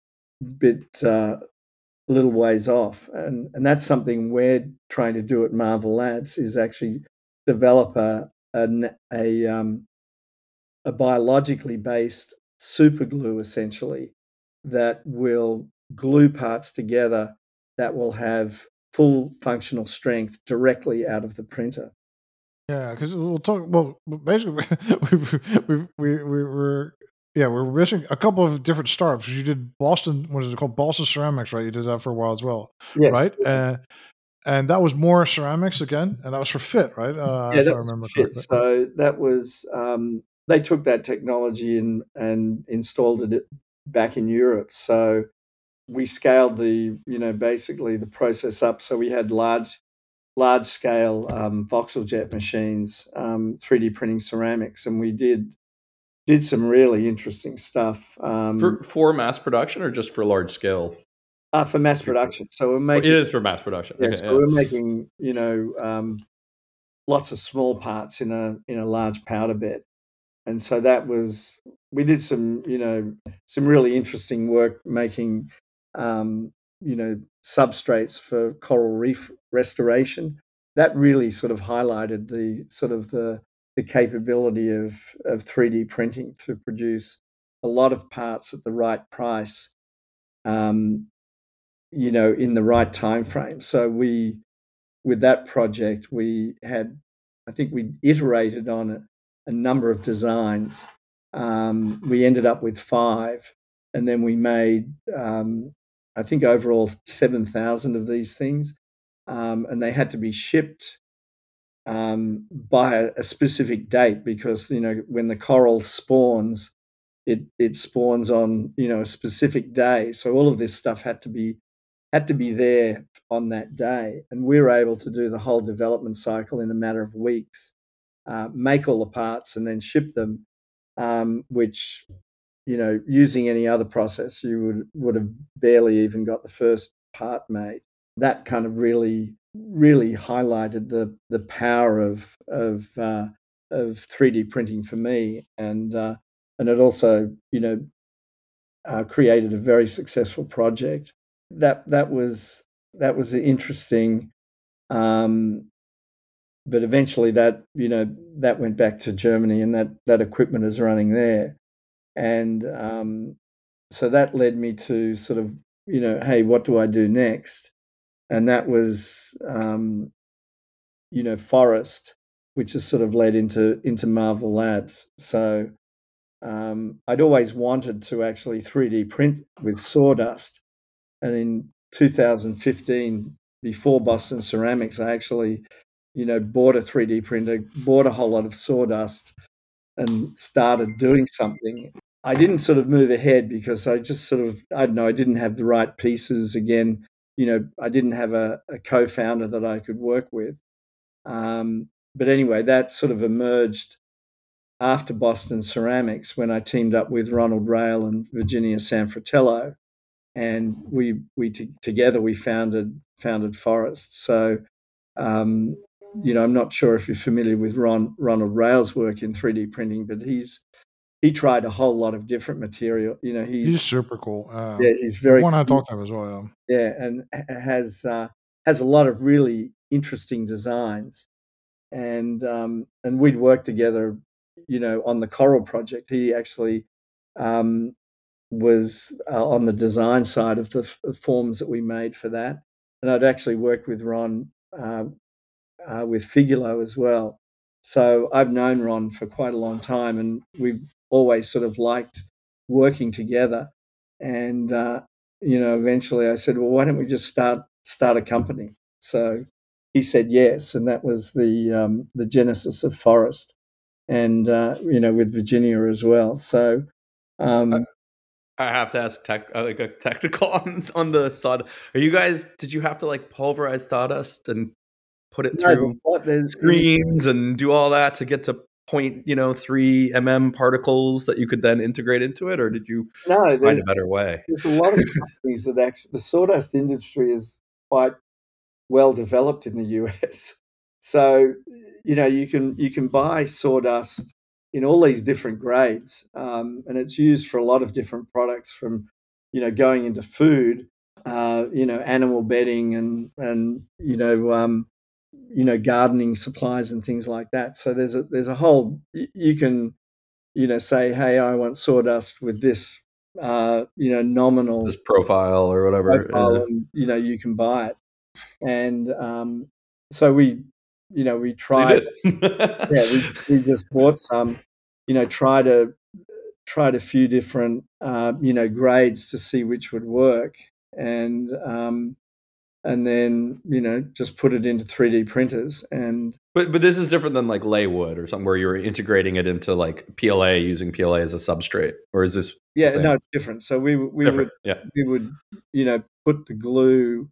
bit uh, little ways off, and and that's something we're trying to do at Marvel Labs is actually develop a a, a um, a biologically based super glue essentially that will glue parts together that will have full functional strength directly out of the printer. Yeah, because we'll talk. Well, basically, we we we we were yeah we're missing a couple of different startups. You did Boston. What is it called? Boston Ceramics, right? You did that for a while as well, Yes. right? Uh, and that was more ceramics again, and that was for fit, right? Uh, Yeah, if I that's remember fit. correctly. So that was um, they took that technology and and installed it back in Europe. So we scaled the you know basically the process up. So we had large large scale um, voxel jet machines, um, three D printing ceramics, and we did did some really interesting stuff for um, for mass production or just for large scale? uh, for mass production. So we're For, it making is for mass production. yeah, Okay, so yeah. we're making you know um, lots of small parts in a in a large powder bed. and so that was, we did some, you know, some really interesting work making, um, you know, substrates for coral reef restoration. That really sort of highlighted the sort of the the capability of of three D printing to produce a lot of parts at the right price, um, you know, in the right time frame. So we, with that project, we had, I think we iterated on a, a number of designs. Um, we ended up with five, and then we made, um, I think, overall seven thousand of these things, um, and they had to be shipped um, by a, a specific date because, you know, when the coral spawns, it it spawns on, you know, a specific day. So all of this stuff had to be had to be there on that day, and we were able to do the whole development cycle in a matter of weeks, uh, make all the parts, and then ship them. Um, which, you know, using any other process, you would would have barely even got the first part made. That kind of really really highlighted the the power of of uh, of three D printing for me, and uh, and it also, you know, uh, created a very successful project. That that was that was interesting, um, but eventually that, you know, that went back to Germany, and that that equipment is running there, and um, so that led me to sort of, you know, hey, what do I do next? And that was, um, you know, Forest, which has sort of led into into Marvel Labs. So um, I'd always wanted to actually three D print with sawdust, and in two thousand fifteen, before Boston Ceramics, I actually, you know, bought a three D printer, bought a whole lot of sawdust, and started doing something. I didn't sort of move ahead because I just sort of, I don't know, I didn't have the right pieces again. You know, I didn't have a, a co-founder that I could work with. Um, but anyway, that sort of emerged after Boston Ceramics when I teamed up with Ronald Rail and Virginia Sanfratello, and we we t- together we founded founded Forest. So, um, you know, I'm not sure if you're familiar with Ron Ronald Rail's work in three D printing, but he's he tried a whole lot of different material. You know, he's He's super cool. yeah, Um, he's I very want to talk to him as well. yeah, and ha- has uh, has a lot of really interesting designs. And um, and we'd worked together, you know, on the Coral project. He actually um, was uh, on the design side of the f- forms that we made for that, and I'd actually worked with Ron uh, uh, with Figulo as well. So I've known Ron for quite a long time, and we've always sort of liked working together. And uh, you know, eventually I said, "Well, why don't we just start start a company?" So he said yes, and that was the um, the genesis of Forest, and uh, you know, with Virginia as well. So. I, Um, I have to ask tech, uh, like a technical on on the sawdust. Are you guys? Did you have to like pulverize sawdust and put it no, there's through what there's in, screens and do all that to get to point, you know, three mm particles that you could then integrate into it, or did you no, find a there's better way? there's a lot of companies that actually the sawdust industry is quite well developed in the U S. So, you know, you can you can buy sawdust in all these different grades, um, and it's used for a lot of different products, from, you know, going into food, uh, you know, animal bedding, and and you know, um, you know, gardening supplies and things like that. So there's a there's a whole you can, you know, say, hey, I want sawdust with this, uh, you know, nominal This profile or whatever. profile, and you know, you can buy it. And um, so we, you know, we Uh, you tried. did. Yeah, we we just bought some. You know, tried a tried a few different, uh, you know, grades to see which would work, and um, and then, you know, just put it into three D printers. And But but this is different than like laywood or something where you're integrating it into like P L A, using P L A as a substrate, or is this the yeah, no, same? it's different. So we we would Different, yeah. we would, you know, put the glue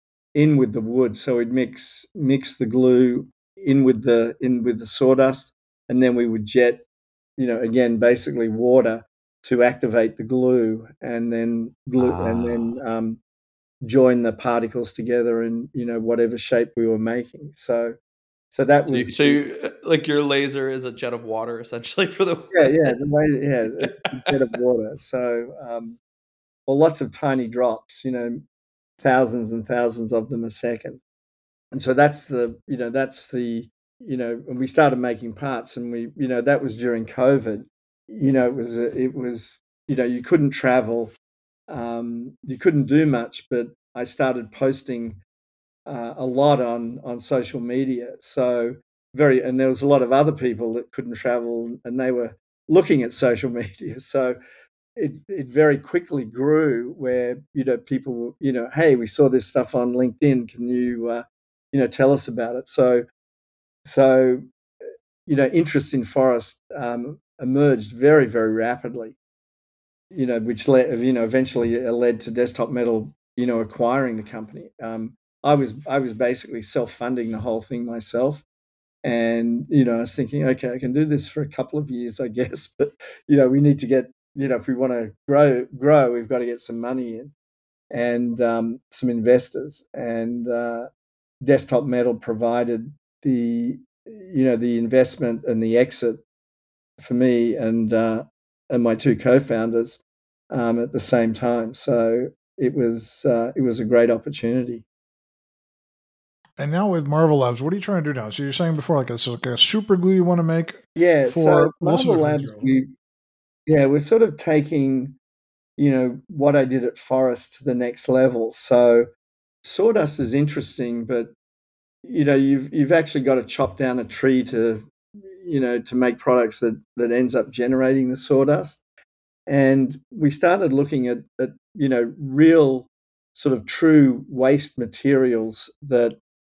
in with the wood. So we'd mix mix the glue in with the in with the sawdust, and then we would jet, you know, again, basically water to activate the glue, and then glue, and Ah, then um, join the particles together in, you know, whatever shape we were making. So So that So, was you, so you, like your laser is a jet of water essentially for the yeah, yeah, the way yeah, it's a jet of water. So um, well, lots of tiny drops, you know, thousands and thousands of them a second. And so that's the you know that's the you know and we started making parts, and we you know that was during COVID. You know, it was a, it was you know you couldn't travel, um, you couldn't do much, but I started posting uh, a lot on on social media. So very and there was a lot of other people that couldn't travel, and they were looking at social media. So it it very quickly grew where you know people were, you know hey, we saw this stuff on LinkedIn, can you uh, you know tell us about it. So so you know interest in Forest um, emerged very very rapidly, you know which led you know eventually uh, led to Desktop Metal you know acquiring the company. um, I was I was basically self-funding the whole thing myself, and you know I was thinking, okay, I can do this for a couple of years, I guess, but you know we need to get, you know if we want to grow grow we've got to get some money in, and um, some investors. And uh, Desktop Metal provided the you know the investment and the exit for me and uh, and my two co-founders um, at the same time. So it was uh, it was a great opportunity. And now with Marvel Labs, what are you trying to do now? So you're saying before, like it's like a super glue you want to make Yeah. for So what's the Marvel difference? Labs, we yeah we're sort of taking you know what I did at Forest to the next level. So sawdust is interesting, but you know you've you've actually got to chop down a tree to you know to make products that that ends up generating the sawdust. And we started looking at, at you know real sort of true waste materials that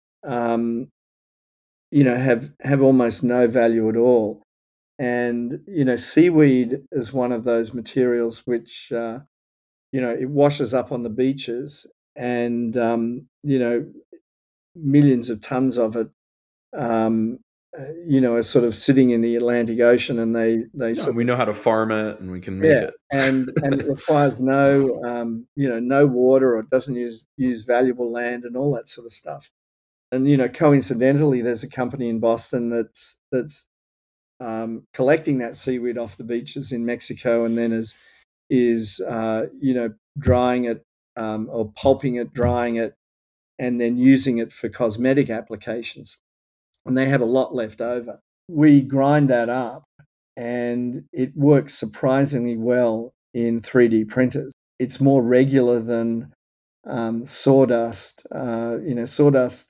um, you know have have almost no value at all. And you know seaweed is one of those materials which uh, you know it washes up on the beaches, and um, you know millions of tons of it um, uh, you know are sort of sitting in the Atlantic Ocean, and they they No, sort we of know how to farm it and we can make yeah, it. and and it requires no um, you know no water, or it doesn't use use valuable land and all that sort of stuff. And you know coincidentally, there's a company in Boston that's that's um, collecting that seaweed off the beaches in Mexico, and then is is uh, you know drying it, um, or pulping it, drying it, and then using it for cosmetic applications. And they have a lot left over. We grind that up, and it works surprisingly well in three D printers. It's more regular than um, sawdust. Uh, you know, sawdust.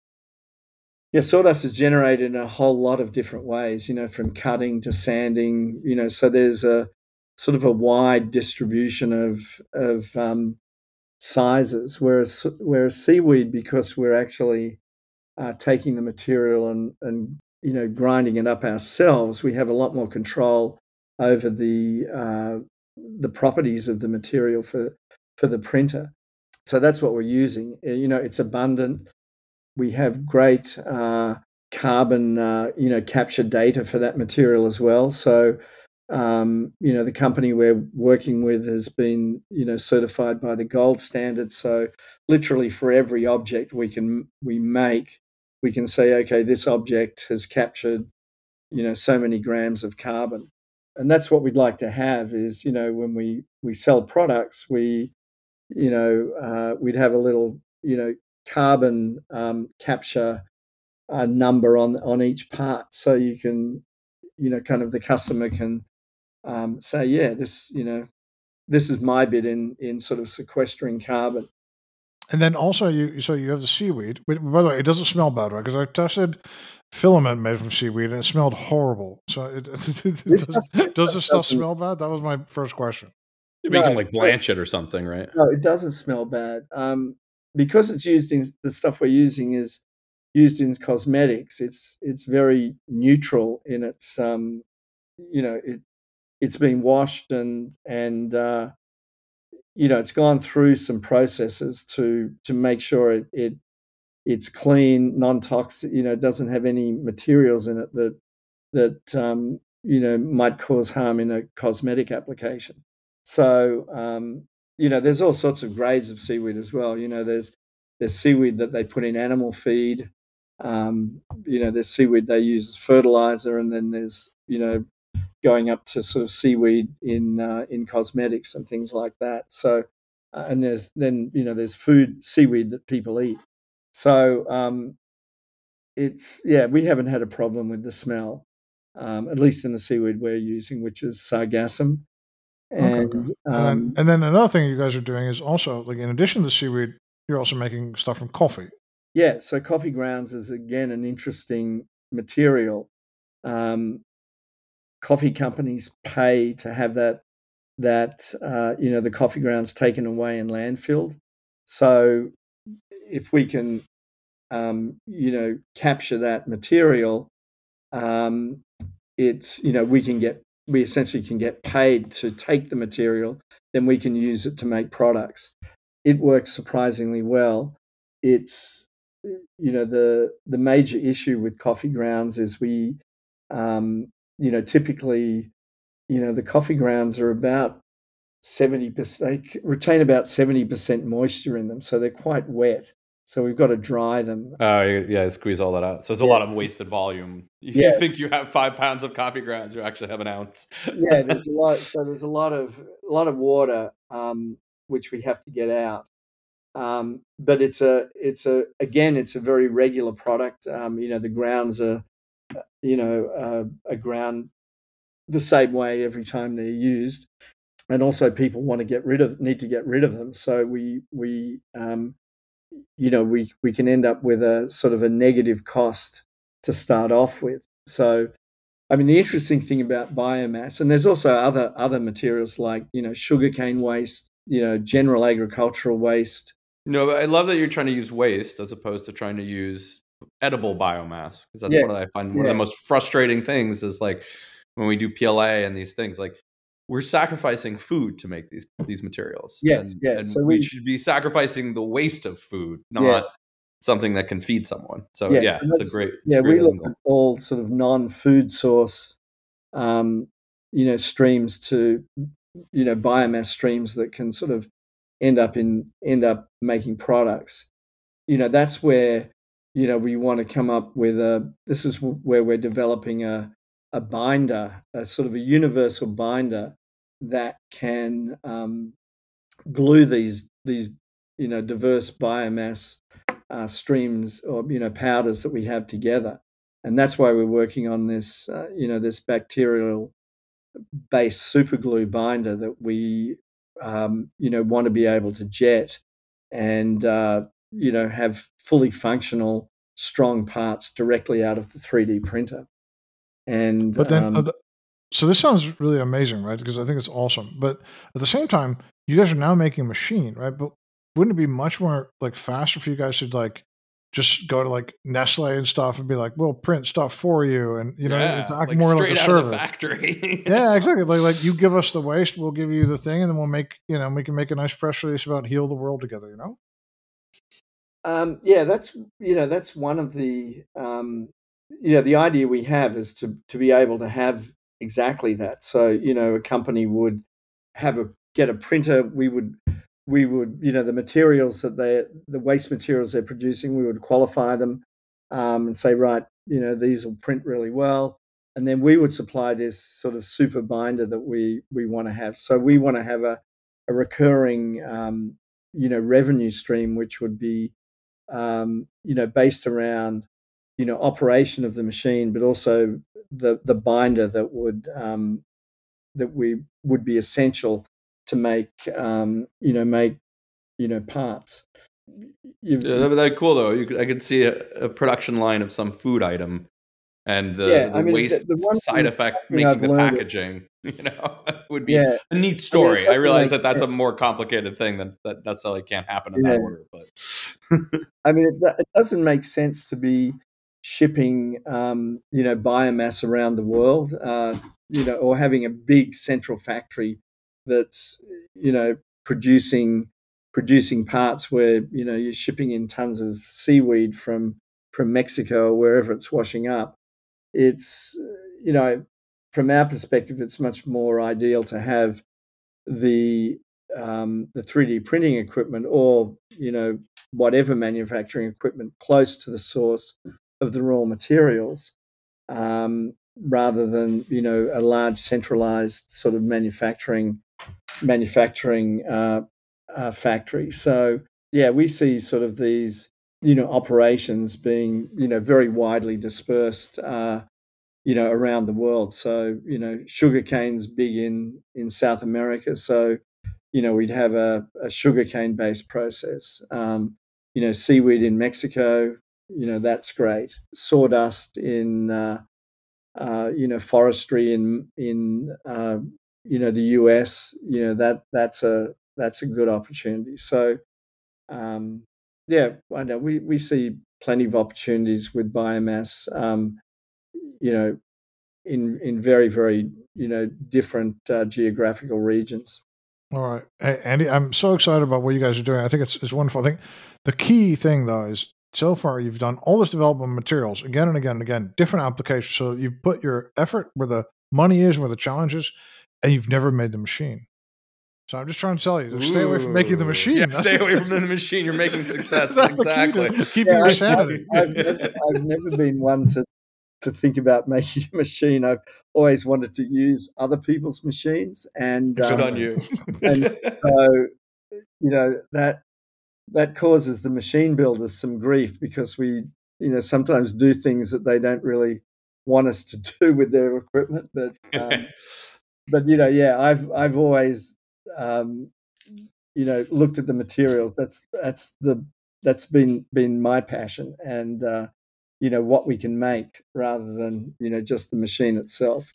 Yeah, sawdust is generated in a whole lot of different ways. You know, from cutting to sanding. You know, so there's a sort of a wide distribution of of um, sizes. Whereas whereas seaweed, because we're actually uh, taking the material and and you know grinding it up ourselves, we have a lot more control over the uh, the properties of the material for for the printer. So that's what we're using. Uh, You know, it's abundant. We have great uh, carbon, uh, you know, capture data for that material as well. So, um, you know, the company we're working with has been, you know, certified by the gold standard. So, literally, for every object we can we make, we can say, okay, this object has captured, you know, so many grams of carbon, and that's what we'd like to have. Is you know, when we we sell products, we you know, uh, we'd have a little, you know, carbon um, capture uh, number on on each part, so you can, you know, kind of the customer can um, say, yeah, this, you know, this is my bit in in sort of sequestering carbon. And then also you so you have the seaweed. But by the way, it doesn't smell bad, right? Because I tested filament made from seaweed and it smelled horrible. So it, it This does stuff, this does stuff the stuff doesn't. smell bad? That was my first question. You No, make them like no, blanch it or something, right? no, it doesn't smell bad. Um, because it's used in the stuff we're using is used in cosmetics. It's it's very neutral in its um, you know, it it's been washed and and uh, you know it's gone through some processes to to make sure it, it it's clean, non-toxic. You know, doesn't have any materials in it that that um, you know might cause harm in a cosmetic application. So um, you know, there's all sorts of grades of seaweed as well. You know, there's there's seaweed that they put in animal feed. Um, you know, there's seaweed they use as fertilizer, and then there's, you know, going up to sort of seaweed in uh, in cosmetics and things like that. So, uh, and there's then, you know, there's food seaweed that people eat. So um, it's yeah, we haven't had a problem with the smell, um, at least in the seaweed we're using, which is sargassum. Okay, okay. And And then um, and then another thing you guys are doing is also, like, in addition to seaweed, you're also making stuff from coffee. yeah, so coffee grounds is again an interesting material. Um, coffee companies pay to have that that uh, you know, the coffee grounds taken away and landfilled. So if we can um, you know, capture that material, um, it's, you know, we can get we essentially can get paid to take the material, then we can use it to make products. It works surprisingly well. It's, you know, the the major issue with coffee grounds is we um, you know, typically, you know, the coffee grounds are about seventy percent, they retain about seventy percent moisture in them, so they're quite wet. So we've got to dry them. Oh, yeah, squeeze all that out. So it's a Yeah, lot of wasted volume. You yeah, think you have five pounds of coffee grounds, you actually have an ounce. yeah. There's a lot. So there's a lot of a lot of water, um, which we have to get out. Um, but it's a it's a again it's a very regular product. Um, you know, the grounds are, you know, uh, a ground the same way every time they're used, and also people want to get rid of need to get rid of them. So we we um, you know, we we can end up with a sort of a negative cost to start off with. So, I mean, the interesting thing about biomass, and there's also other other materials like, you know, sugarcane waste, you know, general agricultural waste. No, but I love that you're trying to use waste as opposed to trying to use edible biomass, because that's Yes, what I find one of the yeah, most frustrating things is, like, when we do P L A and these things, like, we're sacrificing food to make these these materials, yes, and yeah. and So we we, should be sacrificing the waste of food, yeah, not something that can feed someone. So yeah. yeah, And it's a that's great it's a yeah. great We look at angle. all sort of non-food source, um, you know, streams to, you know, biomass streams that can sort of end up in end up making products. You know, that's where, you know, we want to come up with a this is where we're developing a a binder, a sort of a universal binder that can um, glue these these you know, diverse biomass uh, streams, or, you know, powders that we have together. And that's why we're working on this uh, you know, this bacterial based super glue binder that we um, you know, want to be able to jet and uh, you know, have fully functional strong parts directly out of the three D printer. And But then, uh, um, the, so this sounds really amazing, right? Because I think it's awesome. But at the same time, you guys are now making a machine, right? But wouldn't it be much more, like, faster for you guys to, like, just go to, like, Nestle and stuff and be like, "We'll print stuff for you," and, you know, it's Yeah, act like more like a straight out of the service. factory. Yeah, exactly. Like like you give us the waste, we'll give you the thing, and then we'll make, you know, we can make a nice press release about heal the world together. You know? um, yeah, that's, you know, that's one of the um, you know, the idea we have is to to be able to have exactly that. So, you know, a company would have a get a printer. We would we would, you know, the materials that they the waste materials they're producing, we would qualify them, um, and say, right, you know, these will print really well, and then we would supply this sort of super binder that we we want to have. So we want to have a a recurring um, you know, revenue stream, which would be um, you know, based around, you know, operation of the machine, but also the the binder that would um, that we would be essential to make um, you know, make, you know, parts. You've, Yeah, that'd be like cool though. You could I could see a, a production line of some food item and the yeah, the I mean, the, waste the one side thing, effect thing I've making the learned, packaging, you know, would be yeah, a neat I mean, it story. I doesn't realize make that that's sense. a more complicated thing that that necessarily can't happen in that Yeah, order, but I mean, it, do- it doesn't make sense to be shipping, um, you know, biomass around the world, uh, you know, or having a big central factory that's, you know, producing producing parts where, you know, you're shipping in tons of seaweed from from Mexico or wherever it's washing up. It's, you know, from our perspective, it's much more ideal to have the um, the three D printing equipment, or, you know, whatever manufacturing equipment close to the source of the raw materials, um, rather than, you know, a large centralized sort of manufacturing manufacturing uh, uh, factory. So yeah, we see sort of these, you know, operations being, you know, very widely dispersed, uh, you know, around the world. So, you know, sugarcane's big in in South America. So, you know, we'd have a, a sugarcane based process. Um, you know, seaweed in Mexico, you know, that's great. Sawdust in uh, uh, you know, forestry in in uh, you know, the U S, you know, that that's a that's a good opportunity. So um, yeah, I know we we see plenty of opportunities with biomass, um, you know, in in very very you know different uh, geographical regions. All right. Hey, Andy, I'm so excited about what you guys are doing. I think it's, it's wonderful. I think the key thing, though, is so far you've done all this development of materials again and again and again, different applications. So you've put your effort where the money is, where the challenge is, and you've never made the machine. So I'm just trying to tell you, stay away from making the machine. Yeah, That's stay the- away from the machine. You're making success. That's the key to Exactly. keeping Yeah, your I- sanity. I've, I've, never, I've never been one to to think about making a machine. I've always wanted to use other people's machines, and Good um, on you. and so you know that that causes the machine builders some grief, because we, you know, sometimes do things that they don't really want us to do with their equipment. But um, but you know, yeah, I've I've always um, you know looked at the materials. That's that's the that's been been my passion, and uh, you know what we can make rather than, you know, just the machine itself.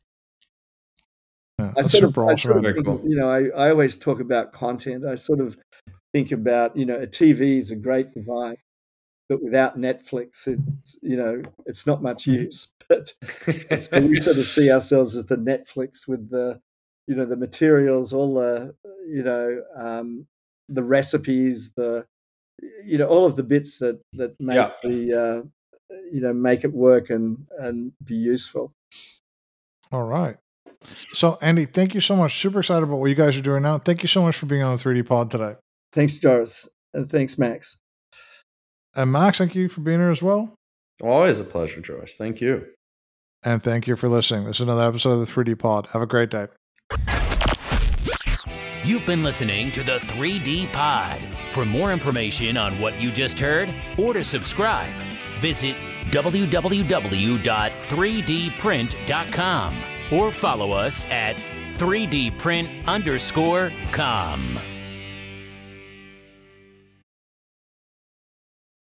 Yeah, I that's sort of, super I awesome. sort of Andy. Very think, cool. you know, I, I always talk about content. I sort of think about, you know, a T V is a great device, but without Netflix, it's, you know, it's not much use. But so we sort of see ourselves as the Netflix with the, you know, the materials, all the, you know, um, the recipes, the, you know, all of the bits that that make Yeah. the, uh, you know, make it work and and be useful. All right. So, Andy, thank you so much. Super excited about what you guys are doing now. Thank you so much for being on the three D Pod today. Thanks, Joris, and thanks, Max. And Max, thank you for being here as well. Always a pleasure, Joyce. Thank you. And thank you for listening. This is another episode of the three D Pod. Have a great day. You've been listening to the three D Pod. For more information on what you just heard or to subscribe, visit w w w dot three d print dot com or follow us at three d print underscore com.